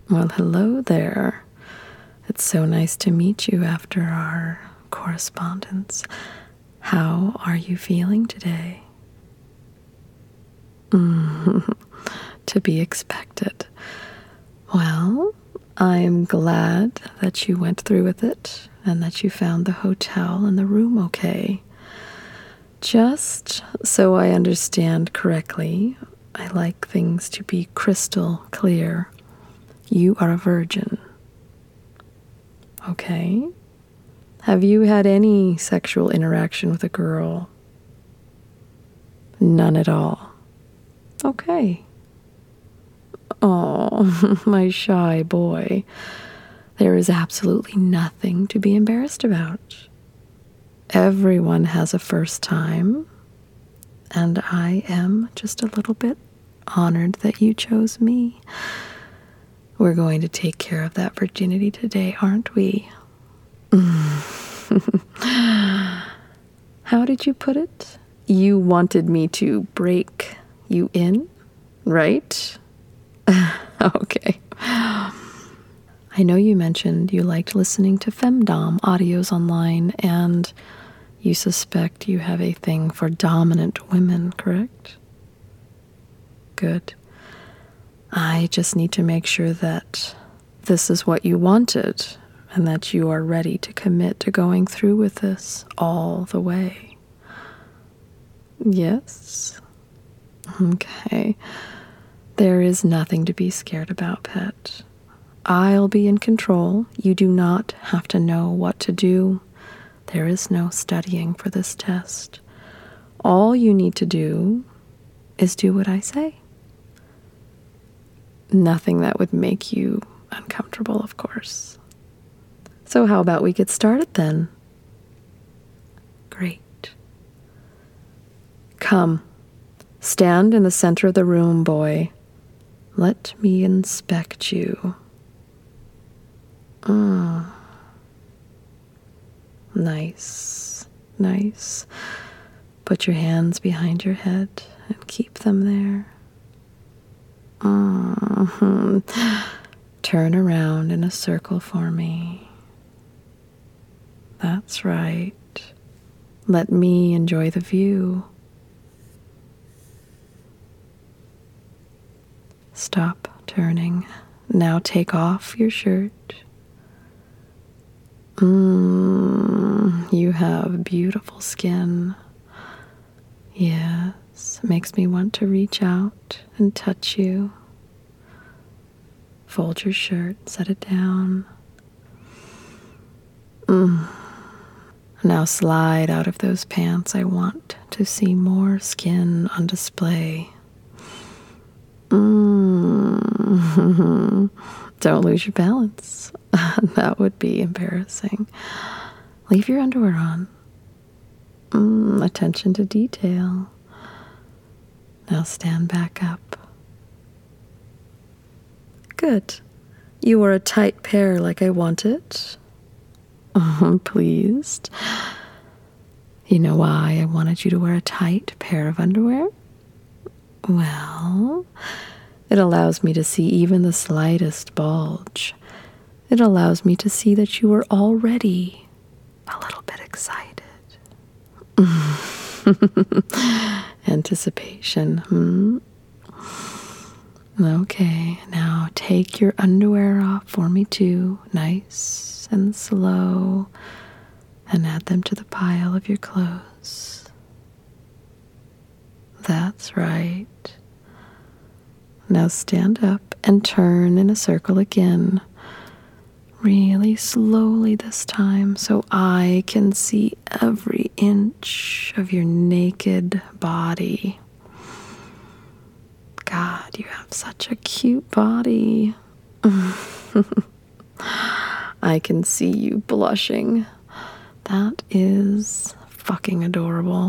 Well, hello there. It's so nice to meet you after our correspondence. How are you feeling today? To be expected. Well, I'm glad that you went through with it and that you found the hotel and the room okay. Just so I understand correctly, I like things to be crystal clear. You are a virgin. Okay. Have you had any sexual interaction with a girl? None at all. Okay. Oh, my shy boy. There is absolutely nothing to be embarrassed about. Everyone has a first time, and I am just a little bit honored that you chose me. We're going to take care of that virginity today, aren't we? How did you put it? You wanted me to break you in, right? Okay. I know you mentioned you liked listening to femdom audios online, and you suspect you have a thing for dominant women, correct? Good. I just need to make sure that this is what you wanted and that you are ready to commit to going through with this all the way. Yes? Okay. There is nothing to be scared about, pet. I'll be in control. You do not have to know what to do. There is no studying for this test. All you need to do is do what I say. Nothing that would make you uncomfortable, of course. So how about we get started then? Great. Come, stand in the center of the room, boy. Let me inspect you. Nice, nice. Put your hands behind your head and keep them there. Turn around in a circle for me. That's right. Let me enjoy the view. Stop turning. Now take off your shirt. You have beautiful skin. Yes, makes me want to reach out and touch you. Fold your shirt, set it down. Now slide out of those pants. I want to see more skin on display. Don't lose your balance. That would be embarrassing. Leave your underwear on. Attention to detail. Now stand back up. Good. You are a tight pair like I wanted. I'm pleased. You know why I wanted you to wear a tight pair of underwear? Well, it allows me to see even the slightest bulge. It allows me to see that you are already a little bit excited. Anticipation, Okay, now take your underwear off for me too, nice and slow, and add them to the pile of your clothes. That's right. Now stand up and turn in a circle again. Really slowly this time so I can see every inch of your naked body. God, you have such a cute body. I can see you blushing. That is fucking adorable.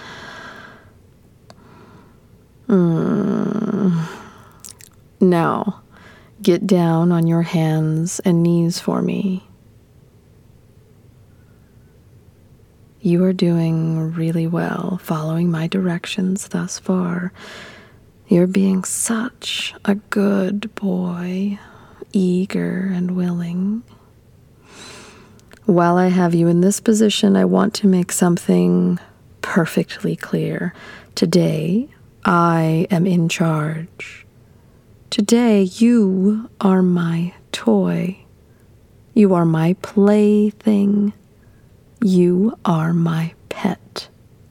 Now, get down on your hands and knees for me. You are doing really well following my directions thus far. You're being such a good boy. eager and willing. While I have you in this position, I want to make something perfectly clear. Today, I am in charge. Today, you are my toy. You are my plaything. You are my pet.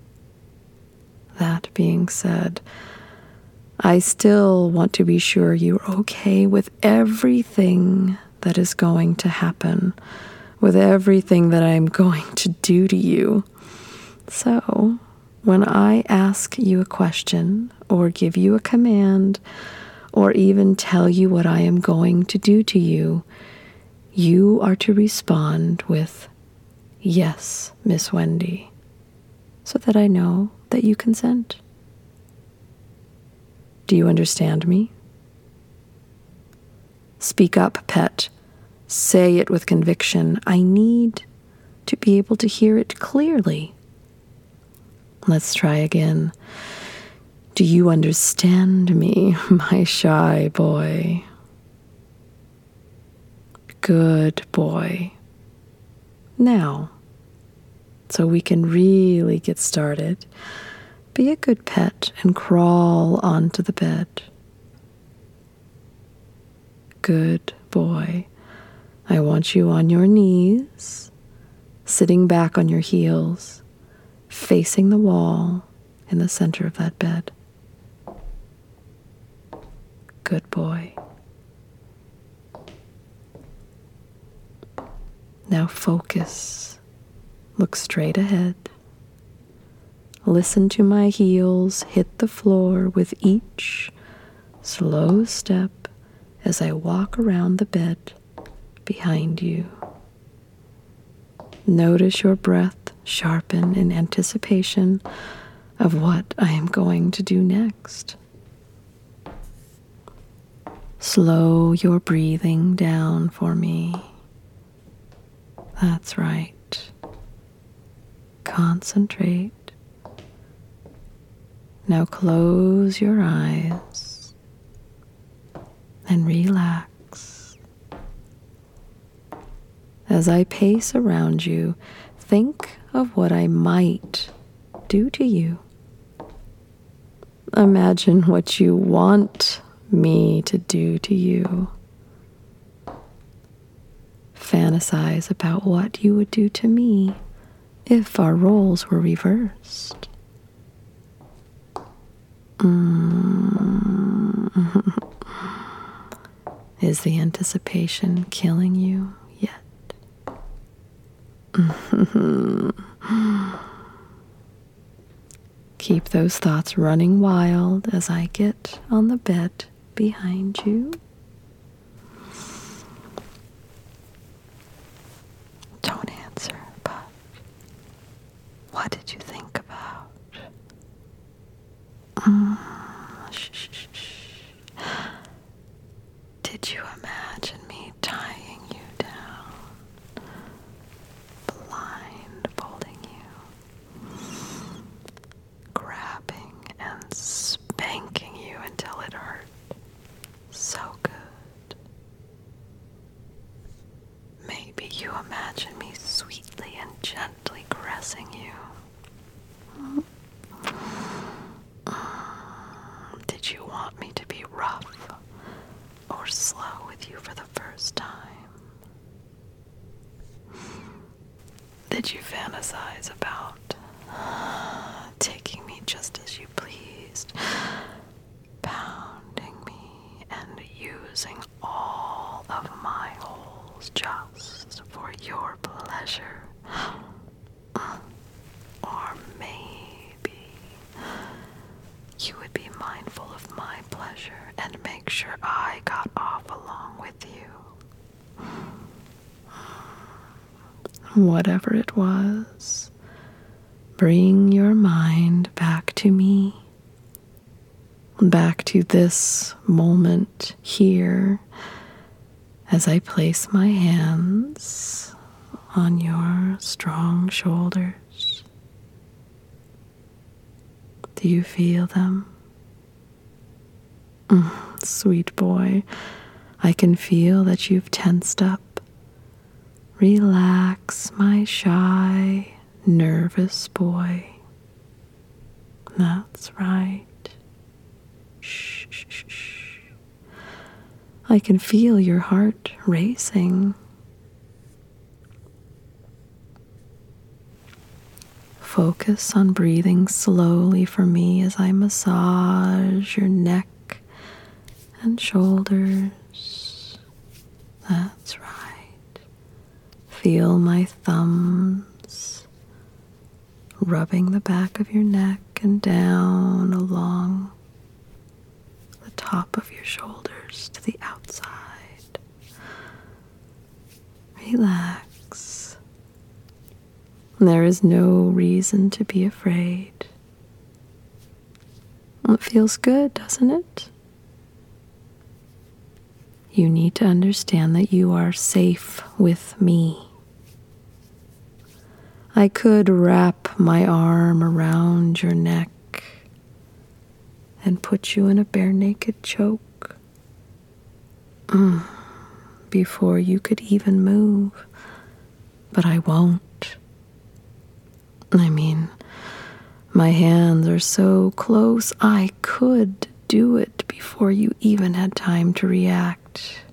That being said, I still want to be sure you're okay with everything that is going to happen, with everything that I'm going to do to you. So, when I ask you a question, or give you a command, or even tell you what I am going to do to you, you are to respond with, "Yes, Miss Wendy," so that I know that you consent. Do you understand me? Speak up, pet. Say it with conviction. I need to be able to hear it clearly. Let's try again. Do you understand me, my shy boy? Good boy. Now, so we can really get started, be a good pet and crawl onto the bed. Good boy. I want you on your knees, sitting back on your heels, facing the wall in the center of that bed. Good boy. Now focus. Look straight ahead. Listen to my heels hit the floor with each slow step as I walk around the bed behind you. Notice your breath sharpen in anticipation of what I am going to do next. Slow your breathing down for me. That's right. Concentrate. Now close your eyes and relax. As I pace around you, think of what I might do to you. Imagine what you want me to do to you. Fantasize about what you would do to me if our roles were reversed. Is the anticipation killing you yet? Keep those thoughts running wild as I get on the bed behind you. Don't answer, but what did you think about? Shh. Did you imagine me tying you down, blindfolding you, grabbing and spanking you until it hurt so good? Maybe you imagine me sweetly and gently caressing you. Did you want me to be rough or slow with you for the first time? Did you fantasize about taking me just as you pleased, pounding me and using all of my holes just for your pleasure? Or maybe you would be mindful of my pleasure and make sure I got off along with you. Whatever it was, bring your mind back to me, back to this moment here as I place my hands on your strong shoulders. Do you feel them? Sweet boy, I can feel that you've tensed up. Relax, my shy, nervous boy. That's right. Shh, shh, shh, shh. I can feel your heart racing. Focus on breathing slowly for me as I massage your neck and shoulders. That's right. Feel my thumbs rubbing the back of your neck and down along the top of your shoulders to the outside. Relax. There is no reason to be afraid. It feels good, doesn't it? You need to understand that you are safe with me. I could wrap my arm around your neck and put you in a bare naked choke before you could even move, but I won't. I mean, my hands are so close, I could do it before you even had time to react.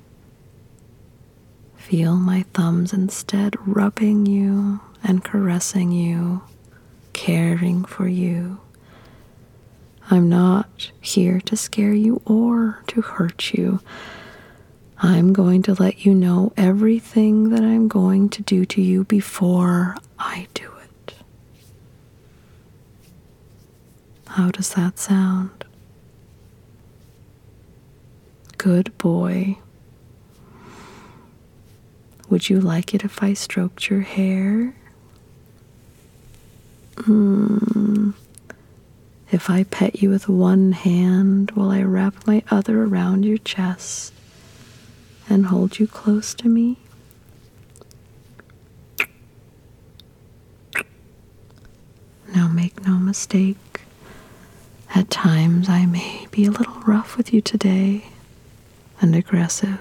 Feel my thumbs instead rubbing you and caressing you, caring for you. I'm not here to scare you or to hurt you. I'm going to let you know everything that I'm going to do to you before I do it. How does that sound? Good boy. Would you like it if I stroked your hair? If I pet you with one hand while I wrap my other around your chest and hold you close to me? Now make no mistake. At times I may be a little rough with you today and aggressive.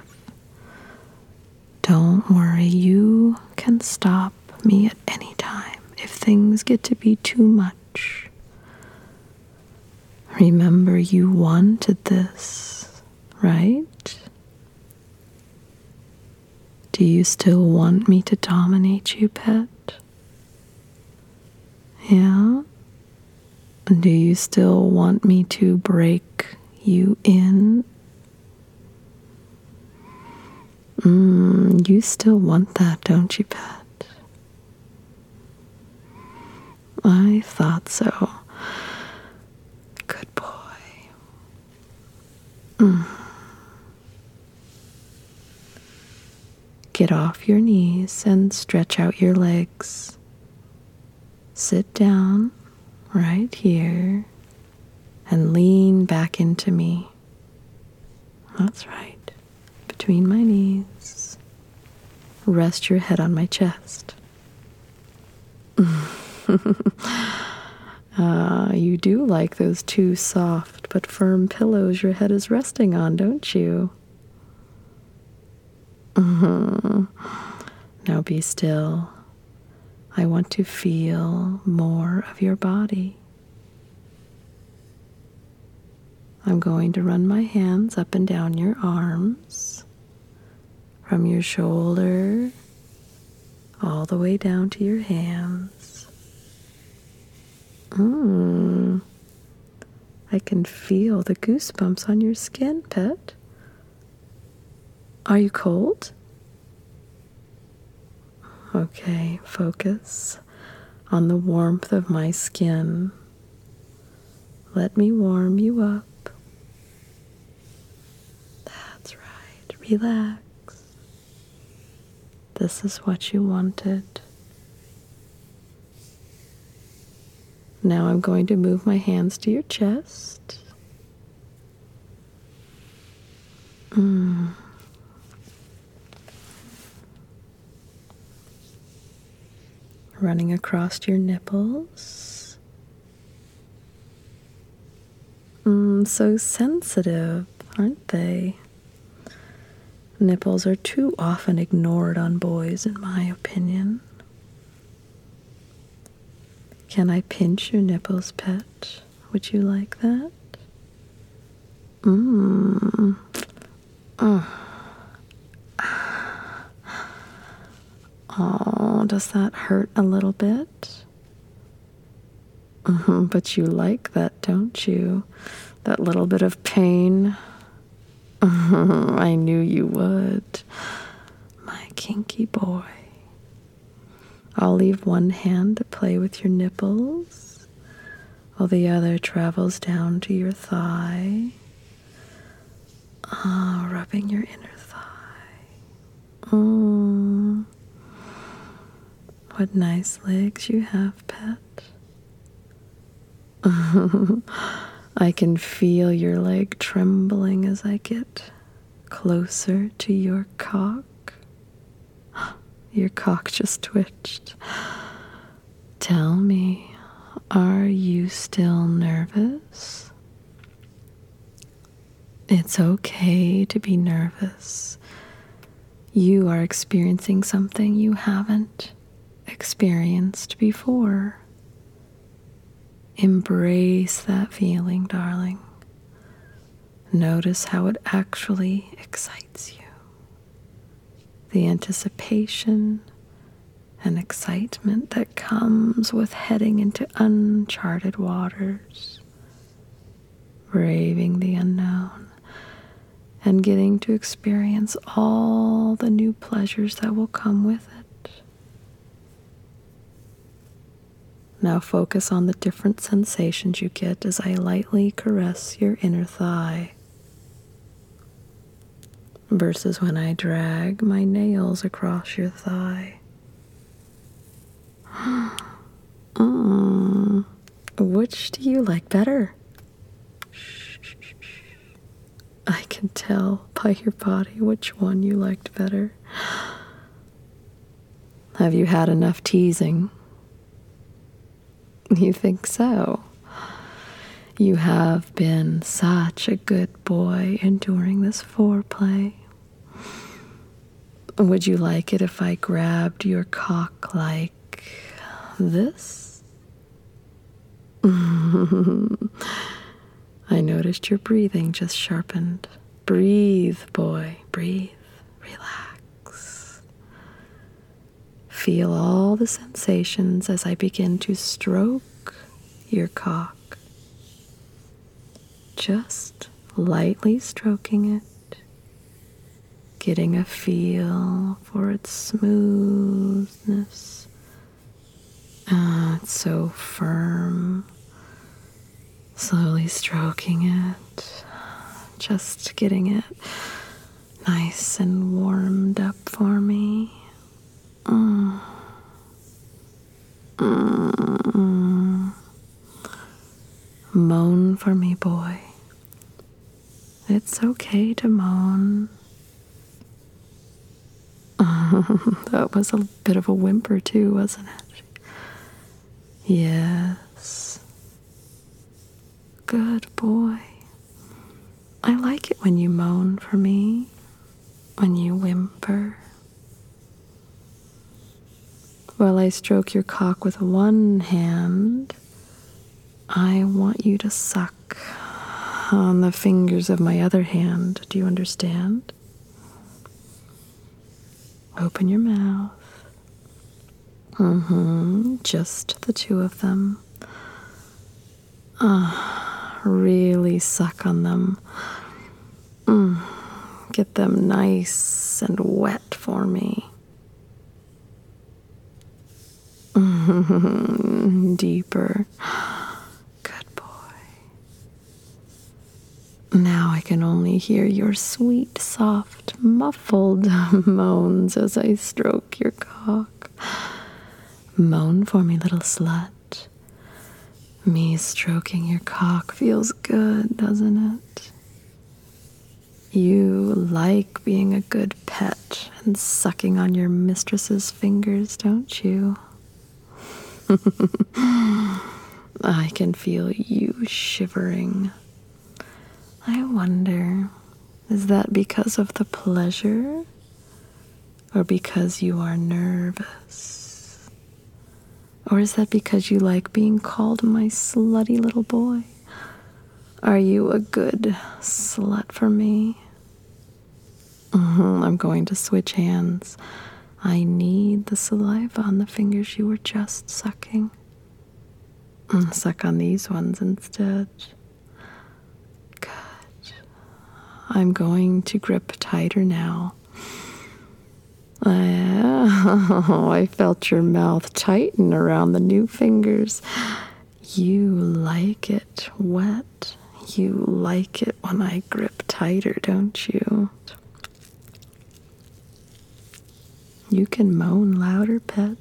Don't worry, you can stop me at any time if things get to be too much. Remember, you wanted this, right? Do you still want me to dominate you, pet? Yeah? Do you still want me to break you in? You still want that, don't you, pet? I thought so. Good boy. Get off your knees and stretch out your legs. Sit down right here and lean back into me. That's right. Between my knees. Rest your head on my chest. You do like those two soft but firm pillows your head is resting on, don't you? Now be still. I want to feel more of your body. I'm going to run my hands up and down your arms, from your shoulder all the way down to your hands. I can feel the goosebumps on your skin, pet. Are you cold? Okay, focus on the warmth of my skin. Let me warm you up. That's right. Relax. This is what you wanted. Now I'm going to move my hands to your chest. Running across your nipples. So sensitive, aren't they? Nipples are too often ignored on boys, in my opinion. Can I pinch your nipples, pet? Would you like that? Mmm. Oh, does that hurt a little bit? But you like that, don't you? That little bit of pain. I knew you would. My kinky boy. I'll leave one hand to play with your nipples, while the other travels down to your thigh. Rubbing your inner thigh. What nice legs you have, pet. I can feel your leg trembling as I get closer to your cock. Your cock just twitched. Tell me, are you still nervous? It's okay to be nervous. You are experiencing something you haven't experienced before. Embrace that feeling, darling. Notice how it actually excites you. The anticipation and excitement that comes with heading into uncharted waters, braving the unknown, and getting to experience all the new pleasures that will come with it. Now focus on the different sensations you get as I lightly caress your inner thigh, versus when I drag my nails across your thigh. Which do you like better? I can tell by your body which one you liked better. Have you had enough teasing? You think so? You have been such a good boy enduring this foreplay. Would you like it if I grabbed your cock like this? I noticed your breathing just sharpened. Breathe, boy, breathe, relax. Feel all the sensations as I begin to stroke your cock. Just lightly stroking it, getting a feel for its smoothness. It's so firm. Slowly stroking it, just getting it nice and warmed up for me. Moan for me, boy. It's okay to moan. That was a bit of a whimper too, wasn't it? Yes. Good boy. I like it when you moan for me, when you whimper. While I stroke your cock with one hand, I want you to suck on the fingers of my other hand. Do you understand? Open your mouth. Just the two of them. Really suck on them. Get them nice and wet for me. Deeper. Good boy. Now I can only hear your sweet, soft, muffled moans as I stroke your cock. Moan for me, little slut. Me stroking your cock feels good, doesn't it? You like being a good pet and sucking on your mistress's fingers, don't you? I can feel you shivering. I wonder, Is that because of the pleasure? Or because you are nervous? Or is that because you like being called my slutty little boy? Are you a good slut for me? I'm going to switch hands. I need the saliva on the fingers you were just sucking. Suck on these ones instead. Good. I'm going to grip tighter now. I felt your mouth tighten around the new fingers. You like it wet. You like it when I grip tighter, don't you? You can moan louder, pet.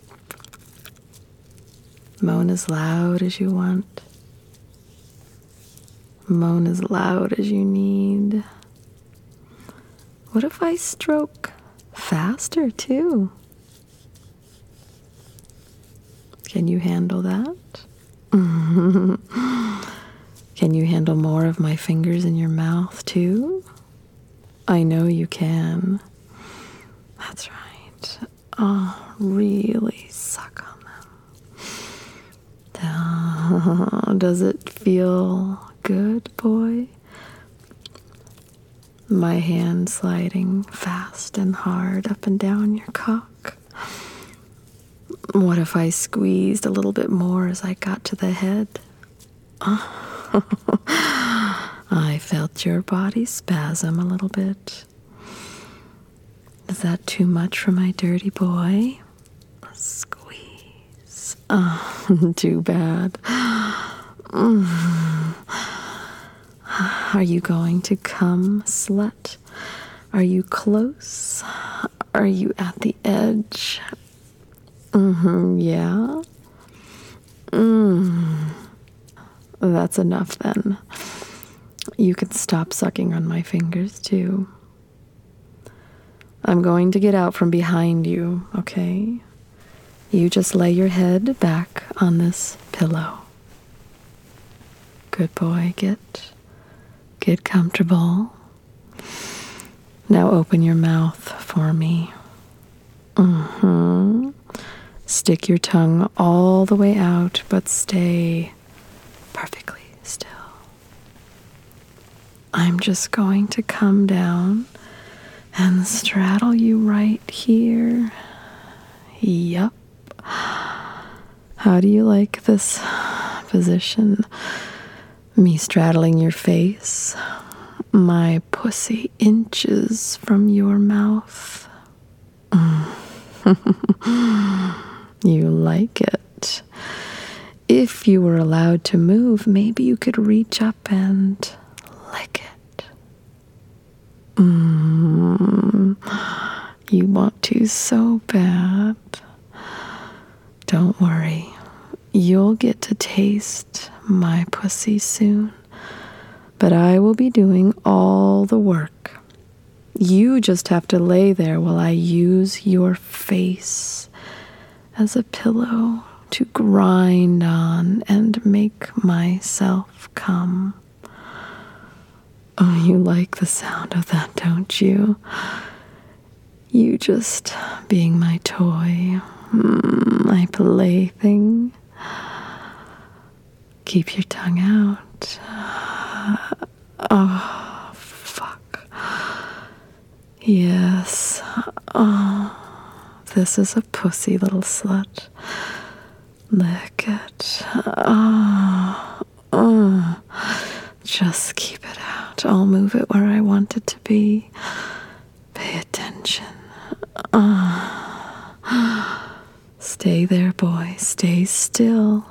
Moan as loud as you want. Moan as loud as you need. What if I stroke faster too? Can you handle that? Can you handle more of my fingers in your mouth too? I know you can. That's right. Oh, really suck on them. Does it feel good, boy? My hand sliding fast and hard up and down your cock. What if I squeezed a little bit more as I got to the head? I felt your body spasm a little bit. Is that too much for my dirty boy? Squeeze. Oh, too bad. Are you going to come, slut? Are you close? Are you at the edge? Yeah? That's enough then. You can stop sucking on my fingers too. I'm going to get out from behind you, okay? You just lay your head back on this pillow. Good boy, get comfortable. Now open your mouth for me. Stick your tongue all the way out, but stay perfectly still. I'm just going to come down and straddle you right here. Yup. How do you like this position? Me straddling your face, my pussy inches from your mouth. You like it. If you were allowed to move, maybe you could reach up and lick it. You want to so bad. Don't worry. You'll get to taste my pussy soon. But I will be doing all the work. You just have to lay there while I use your face as a pillow to grind on and make myself come. Oh, you like the sound of that, don't you? You just being my toy, my plaything. Keep your tongue out. Oh, fuck. Yes. Oh, this is a pussy little slut. Lick it. Oh. Just keep it out. I'll move it where I want it to be. Pay attention. Stay there, boy. Stay still.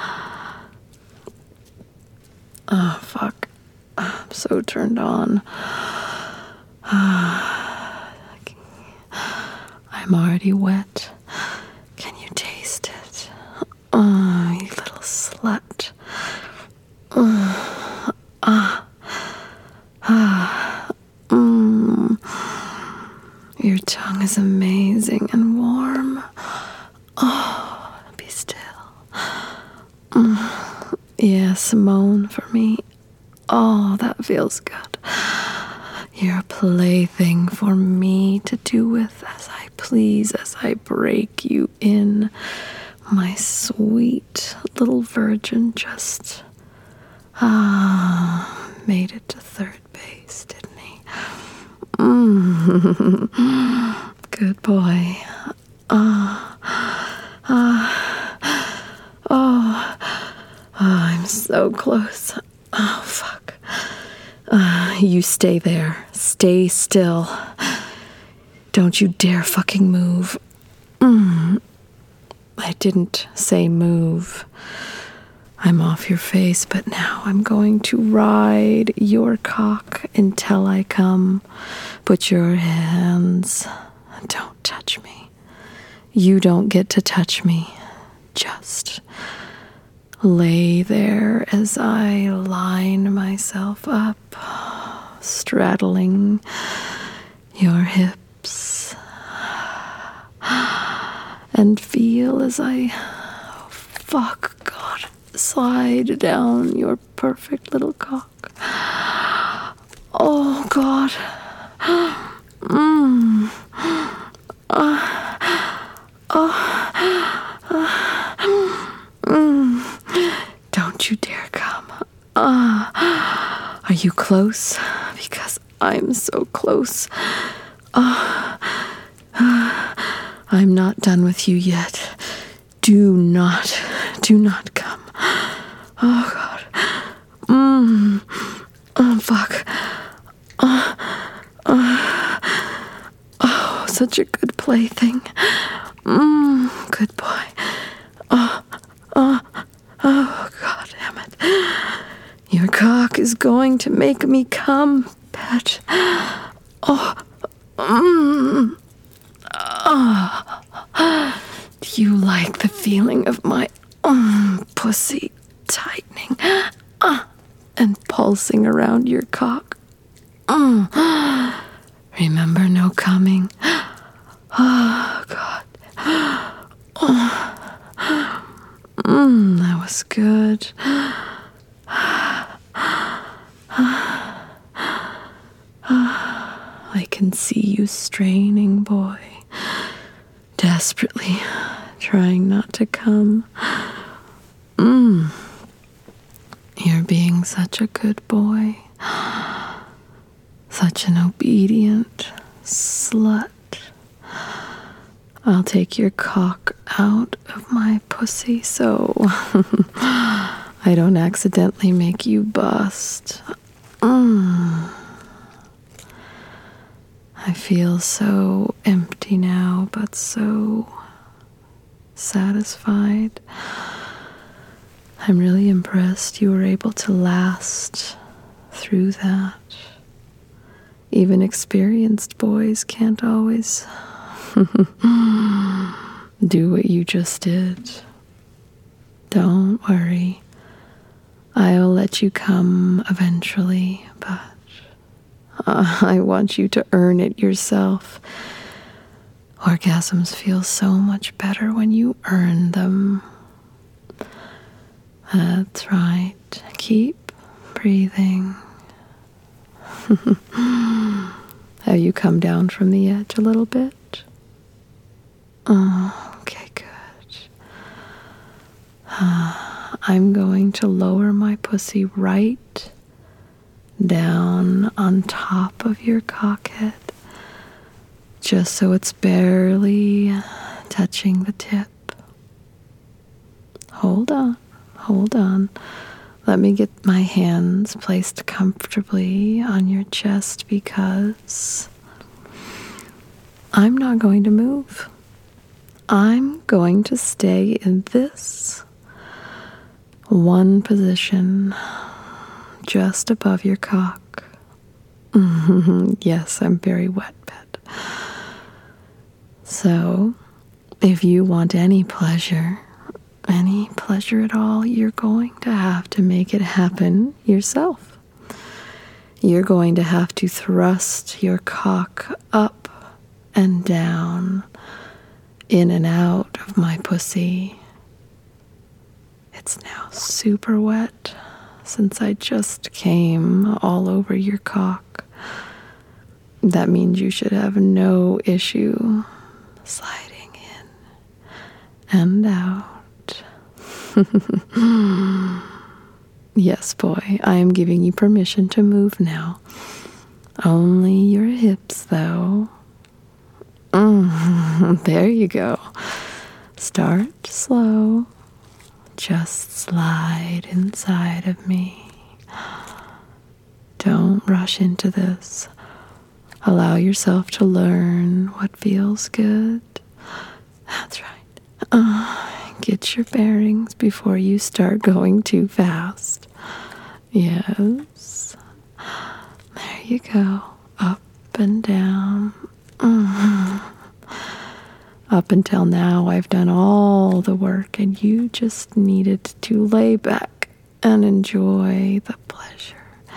Oh, fuck. I'm so turned on. I'm already wet. Can you taste it? Oh, you little slut. Your tongue is amazing and warm. Oh, be still. Yes, moan for me. Oh, that feels good. You're a plaything for me to do with as I please, as I break you in. My sweet little virgin just made it to third base, didn't he? Good boy. I'm so close. Oh, fuck. You stay there. Stay still. Don't you dare fucking move. I didn't say move. I'm off your face, but now I'm going to ride your cock until I come. Put your hands. Don't touch me. You don't get to touch me. Just lay there as I line myself up, straddling your hips, and feel as I, slide down your perfect little cock. Oh, God. Don't you dare come. Are you close? Because I'm so close. I'm not done with you yet. Do not come. Oh, God. Oh, fuck. Oh, such a good plaything. Good boy. Oh, God damn it. Your cock is going to make me come, pet. Do you like the feeling of my pussy tightening and pulsing around your cock? Remember, no coming. Oh, God. That was good. I can see you straining, boy. Desperately trying not to come. You're being such a good boy. Such an obedient slut. I'll take your cock out of my pussy so I don't accidentally make you bust. I feel so empty now, but so satisfied. I'm really impressed you were able to last through that. Even experienced boys can't always do what you just did. Don't worry. I'll let you come eventually, but I want you to earn it yourself. Orgasms feel so much better when you earn them. That's right. Keep breathing. Have you come down from the edge a little bit? Oh, okay, good. I'm going to lower my pussy right down on top of your cockhead, just so it's barely touching the tip. Hold on. Let me get my hands placed comfortably on your chest because I'm not going to move. I'm going to stay in this one position just above your cock. Yes, I'm very wet, pet. So, if you want any pleasure at all, you're going to have to make it happen yourself. You're going to have to thrust your cock up and down, in and out of my pussy. It's now super wet since I just came all over your cock. That means you should have no issue sliding in and out. Yes, boy, I am giving you permission to move now. Only your hips, though. There you go. Start slow. Just slide inside of me. Don't rush into this. Allow yourself to learn what feels good. That's right. Get your bearings before you start going too fast. Yes. There you go. Up and down. Up until now, I've done all the work, and you just needed to lay back and enjoy the pleasure.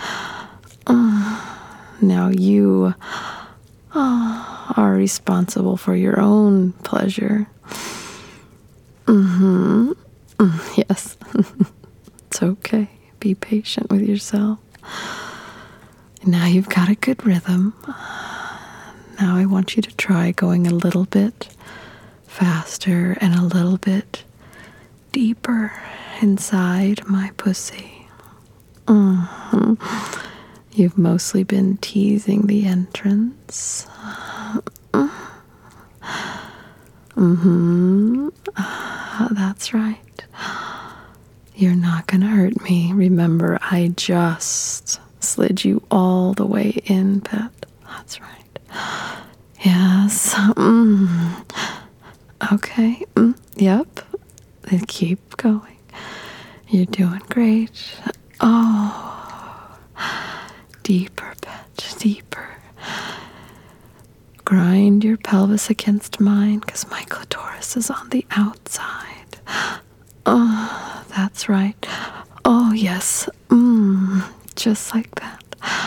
Now you are responsible for your own pleasure. Yes. It's okay. Be patient with yourself. Now you've got a good rhythm. Now I want you to try going a little bit faster and a little bit deeper inside my pussy. You've mostly been teasing the entrance. That's right. You're not gonna hurt me. Remember, I just slid you all the way in, pet. That's right. Yes. Okay. Yep. Then keep going. You're doing great. Oh. Deeper, pet. Deeper. Grind your pelvis against mine because my clitoris is on the outside. Oh, that's right. Oh, yes. Just like that.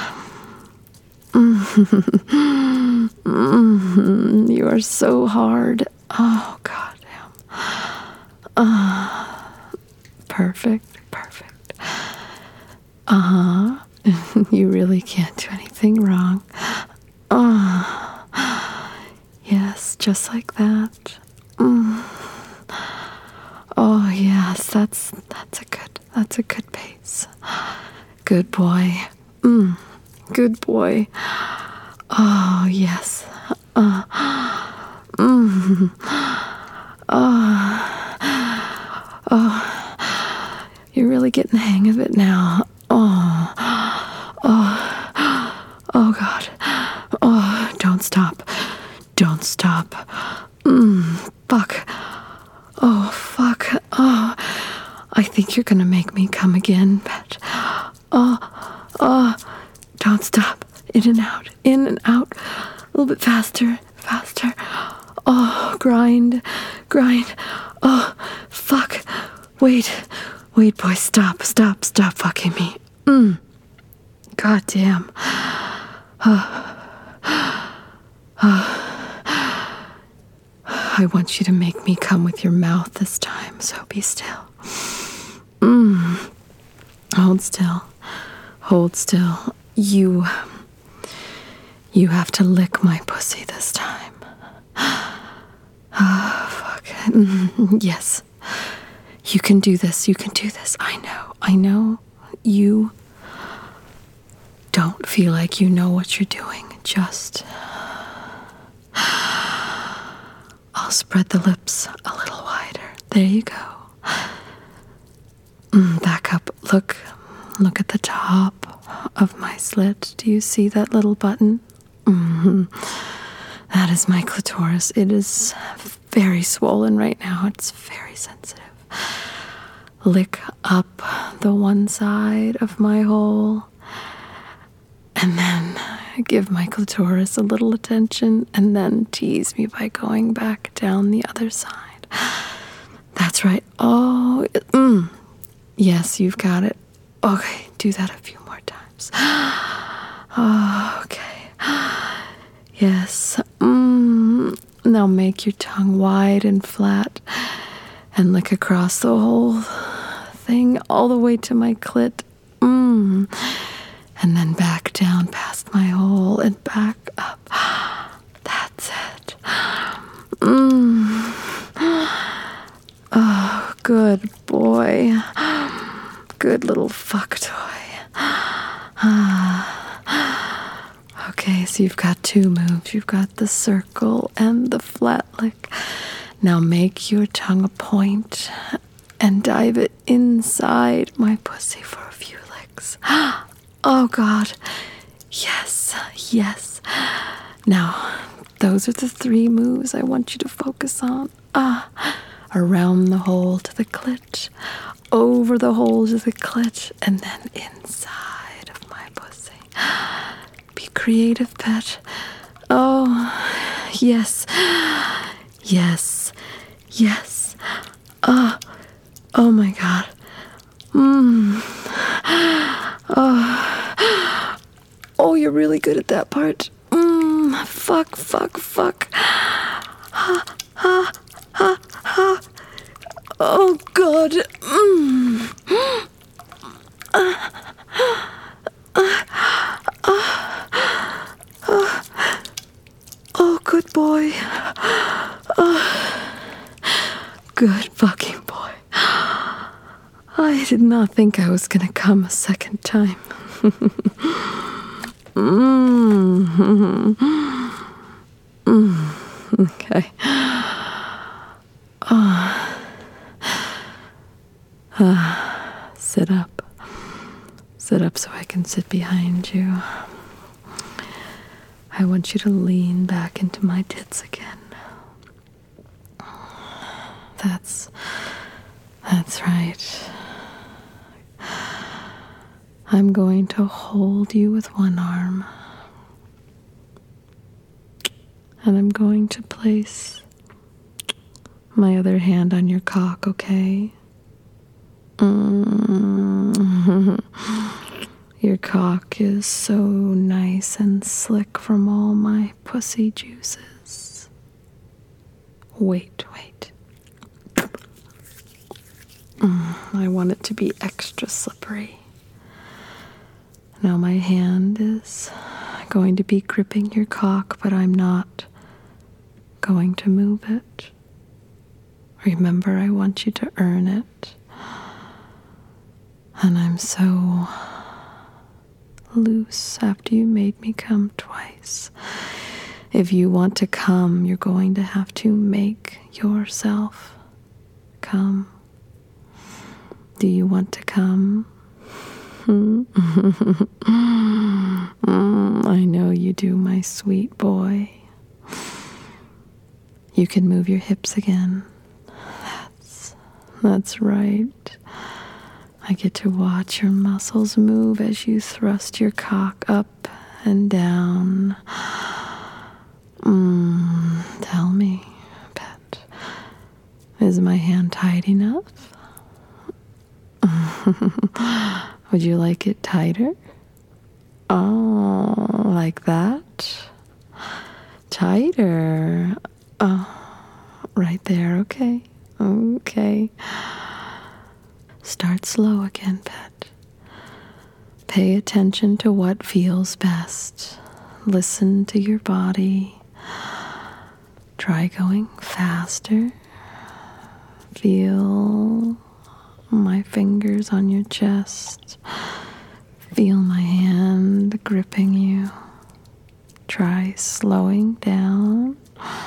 You are so hard. Oh, goddamn. Perfect. You really can't do anything wrong. Yes, just like that. Oh, yes, that's a good pace. Good boy. Good boy. Oh, yes. You're really getting the hang of it now. Oh, God. Oh, don't stop. Don't stop. Fuck. Oh, fuck. Oh, I think you're gonna make me come again, pet. Oh, don't stop. In and out. A little bit faster. Oh, grind. Oh, fuck. Wait, boy, stop fucking me. God damn. I want you to make me come with your mouth this time, so be still. Hold still. You have to lick my pussy this time. Oh, fuck. Yes. You can do this. I know. You don't feel like you know what you're doing. Just... I'll spread the lips a little wider. There you go. Back up. Look at the top of my slit. Do you see that little button? That is my clitoris. It is very swollen right now. It's very sensitive. Lick up the one side of my hole. And then give my clitoris a little attention, and then tease me by going back down the other side. That's right. Oh, yes, you've got it. Okay, do that a few more times. Okay. Yes. Now make your tongue wide and flat and lick across the whole thing all the way to my clit. And then back down past my hole and back up. That's it. Oh, good boy. Good little fuck toy. Okay, so you've got two moves. You've got the circle and the flat lick. Now make your tongue a point and dive it inside my pussy for a few licks. Oh, God. Yes, yes. Now, those are the three moves I want you to focus on. Around the hole to the clit, over the hole to the clit, and then inside of my pussy. Be creative, pet. Oh, yes. Yes. Yes. Oh my God. Oh, you're really good at that part. Fuck. Oh, God. Oh, good boy. Good fucking boy. I did not think I was gonna come a second time. Okay. Sit up. Sit up so I can sit behind you. I want you to lean back into my tits again. That's right. I'm going to hold you with one arm. And I'm going to place my other hand on your cock, okay? Your cock is so nice and slick from all my pussy juices. Wait. I want it to be extra slippery. Now my hand is going to be gripping your cock, but I'm not going to move it. Remember, I want you to earn it. And I'm so loose after you made me come twice. If you want to come, you're going to have to make yourself come. Do you want to come? I know you do, my sweet boy. You can move your hips again. That's right. I get to watch your muscles move as you thrust your cock up and down. Tell me, pet, is my hand tight enough? Would you like it tighter? Oh, like that? Tighter. Oh, right there, okay. Okay. Start slow again, pet. Pay attention to what feels best. Listen to your body. Try going faster. Feel my fingers on your chest. Feel my hand gripping you. Try slowing down.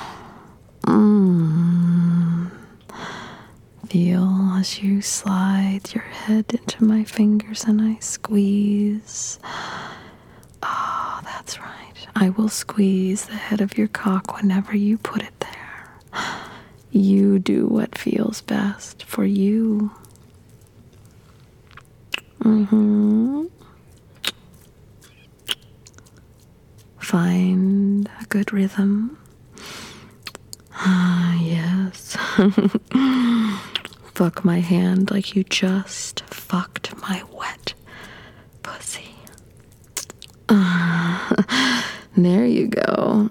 Feel as you slide your head into my fingers and I squeeze. Oh, that's right. I will squeeze the head of your cock whenever you put it there. You do what feels best for you. Find a good rhythm. Yes. Fuck my hand like you just fucked my wet pussy. There you go.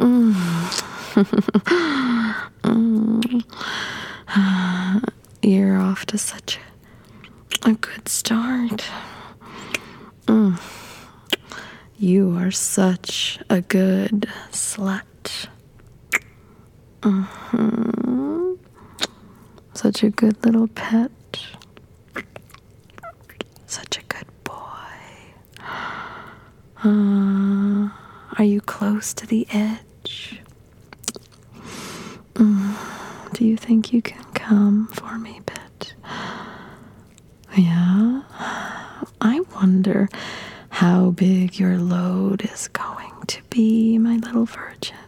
You're off to such a good start. You are such a good slut. Such a good little pet. Such a good boy. Are you close to the edge? Do you think you can come for me, pet? Yeah? I wonder how big your load is going to be, my little virgin.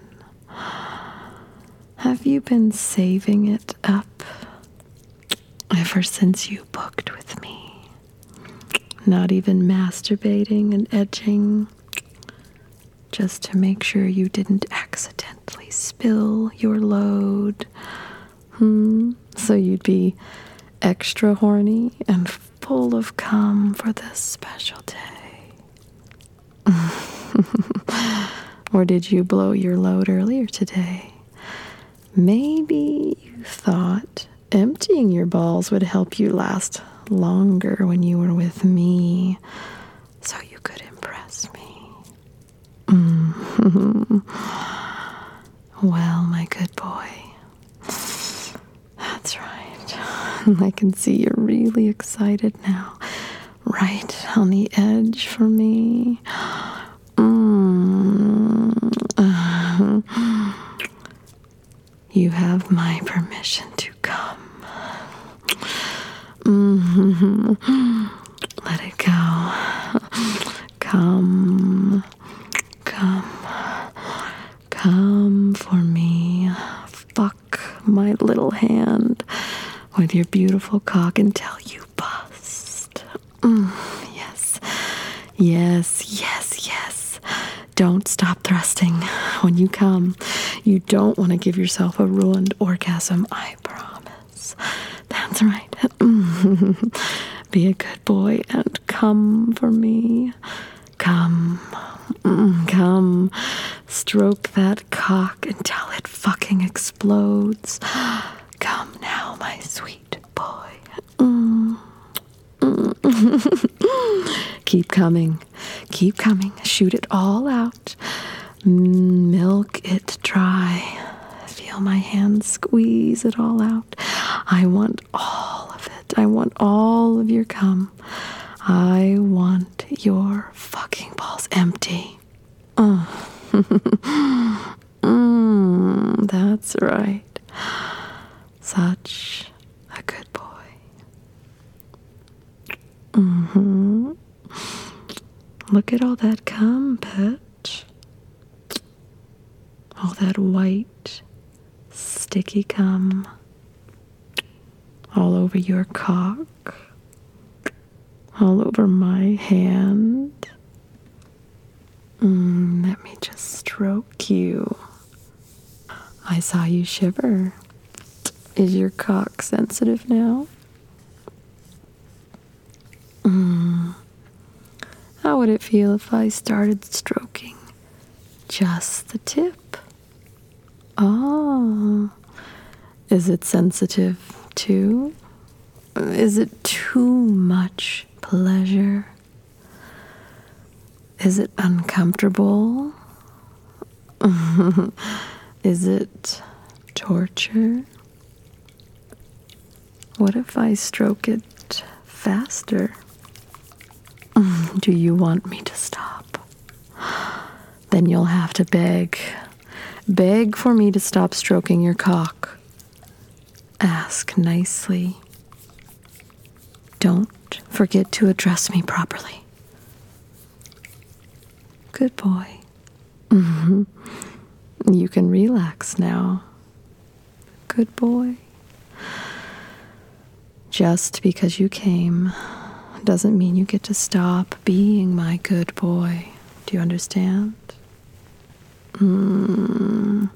Have you been saving it up ever since you booked with me? Not even masturbating and edging, just to make sure you didn't accidentally spill your load. So you'd be extra horny and full of cum for this special day. Or did you blow your load earlier today? Maybe you thought emptying your balls would help you last longer when you were with me, so you could impress me. Well, my good boy, that's right. I can see you're really excited now, right on the edge for me. You have my permission to come. Let it go. Come for me. Fuck my little hand with your beautiful cock until you bust. Yes. Don't stop thrusting when you come. You don't want to give yourself a ruined orgasm, I promise. That's right. Be a good boy and come for me. Come. Stroke that cock until it fucking explodes. Come now, my sweet boy. Keep coming. Shoot it all out. Milk it dry. Feel my hands squeeze it all out. I want all of it. I want all of your cum. I want your fucking balls empty. That's right. Such a good boy. Look at all that cum, pet. All that white, sticky cum. All over your cock. All over my hand. Let me just stroke you. I saw you shiver. Is your cock sensitive now? How would it feel if I started stroking just the tip? Oh, is it sensitive too? Is it too much pleasure? Is it uncomfortable? Is it torture? What if I stroke it faster? Do you want me to stop? Then you'll have to beg. Beg for me to stop stroking your cock. Ask nicely. Don't forget to address me properly. Good boy. You can relax now. Good boy. Just because you came doesn't mean you get to stop being my good boy. Do you understand? Now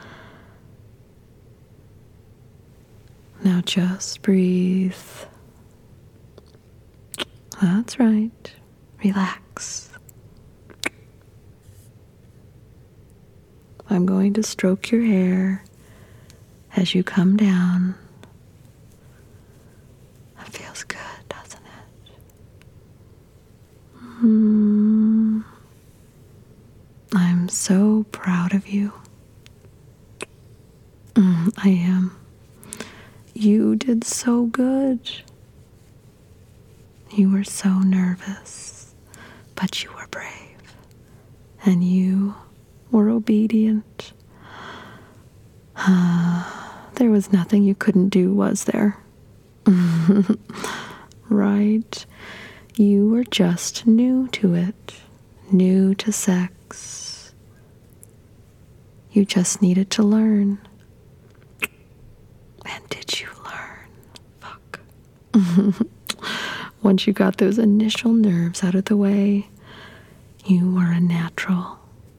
just breathe. That's right. Relax. I'm going to stroke your hair as you come down. That feels good, doesn't it? I'm so proud of you. I am. You did so good. You were so nervous, but you were brave. And you were obedient. There was nothing you couldn't do, was there? Right? You were just new to it, new to sex. You just needed to learn. And did you learn? Fuck. Once you got those initial nerves out of the way, you were a natural.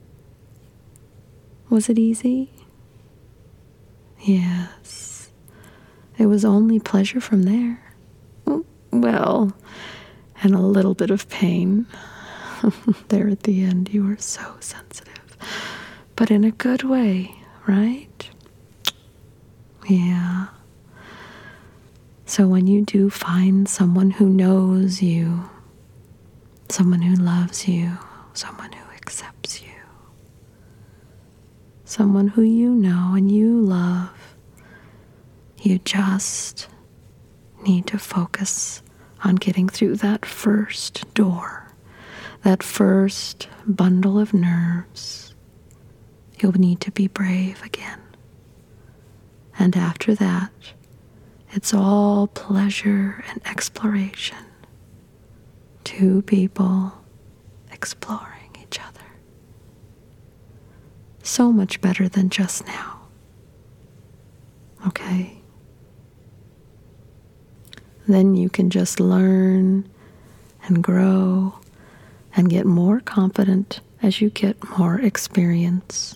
Was it easy? Yes. It was only pleasure from there. Well, and a little bit of pain. There at the end, you were so sensitive. But in a good way, right? Yeah. So when you do find someone who knows you, someone who loves you, someone who accepts you, someone who you know and you love, you just need to focus on getting through that first door, that first bundle of nerves. You'll need to be brave again. And after that, it's all pleasure and exploration. Two people exploring each other. So much better than just now. Okay? Then you can just learn and grow and get more confident as you get more experience.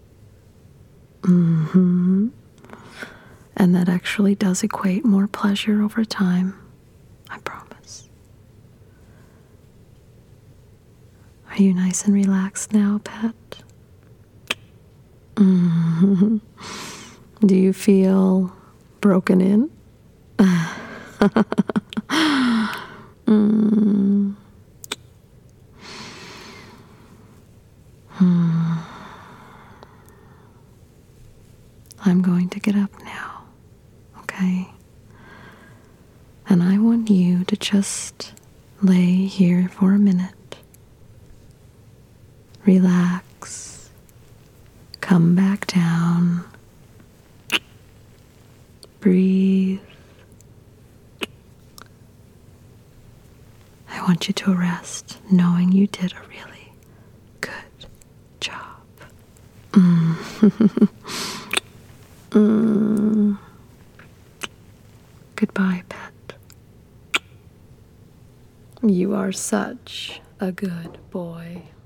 And that actually does equate more pleasure over time. I promise. Are you nice and relaxed now, pet? Do you feel broken in? I'm going to get up now, okay? And I want you to just lay here for a minute. Relax. Come back down. Breathe. I want you to rest, knowing you did a really good job. Goodbye, pet. You are such a good boy.